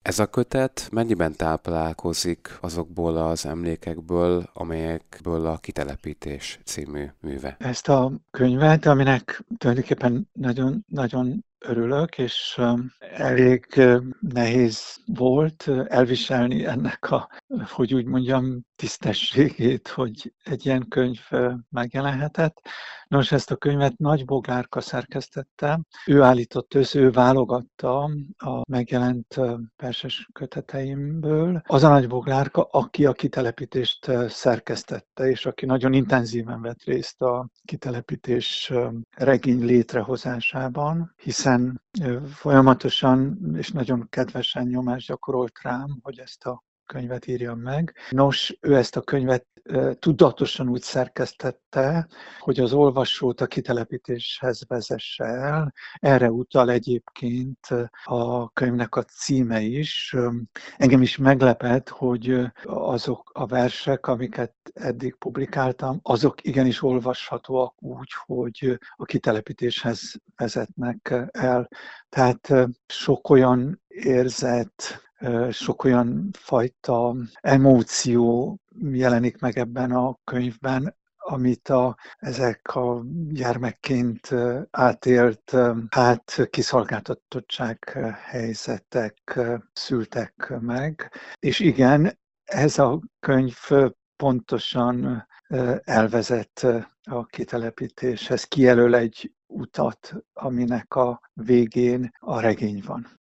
Ez a kötet mennyiben táplálkozik azokból az emlékekből, amelyekből a Kitelepítés című műve? Ezt a könyvet, aminek tulajdonképpen nagyon, nagyon örülök, és elég nehéz volt elviselni ennek a, hogy úgy mondjam, tisztességét, hogy egy ilyen könyv megjelenhetett. Nos, ezt a könyvet Nagy Boglárka szerkesztette. Ő állított össze, ő válogatta a megjelent verses köteteimből. Az a Nagy Boglárka, aki a Kitelepítést szerkesztette, és aki nagyon intenzíven vett részt a Kitelepítés regény létrehozásában, hiszen folyamatosan és nagyon kedvesen nyomást gyakorolt rám, hogy ezt a könyvet írjam meg. Nos, ő ezt a könyvet tudatosan úgy szerkesztette, hogy az olvasót a kitelepítéshez vezesse el. Erre utal egyébként a könyvnek a címe is. Engem is meglepett, hogy azok a versek, amiket eddig publikáltam, azok igenis olvashatóak úgy, hogy a kitelepítéshez vezetnek el. Tehát sok olyan érzet, sok olyan fajta emóció jelenik meg ebben a könyvben, amit ezek a gyermekként átélt kiszolgáltatottság helyzetek szültek meg. És igen, ez a könyv pontosan elvezet a kitelepítéshez, kijelöl egy utat, aminek a végén a regény van.